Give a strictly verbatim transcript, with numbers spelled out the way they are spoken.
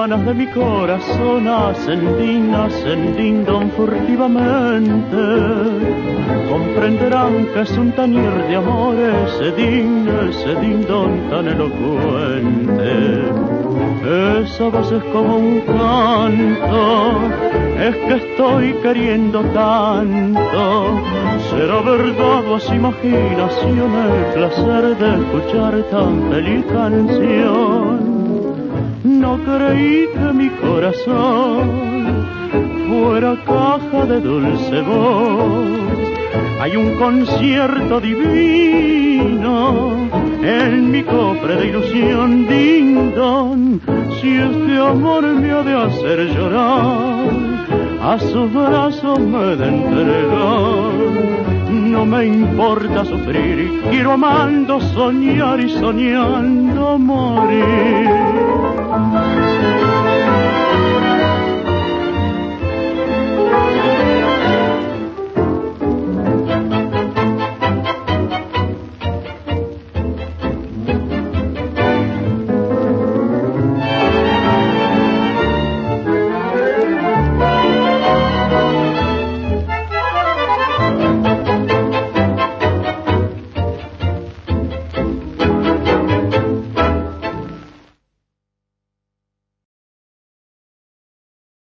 ventanas de mi corazón hacen din, hacen din don furtivamente. Comprenderán que es un tañir de amor ese din, ese din don tan elocuente. Esa voz es como un canto, es que estoy queriendo tanto. Será verdad o es imaginación el placer de escuchar tan feliz canción. No creí que mi corazón fuera caja de dulce voz. Hay un concierto divino en mi cofre de ilusión, din don. Si este amor me ha de hacer llorar, a sus brazos me he de entregar. No me importa sufrir, quiero amando soñar y soñando morir.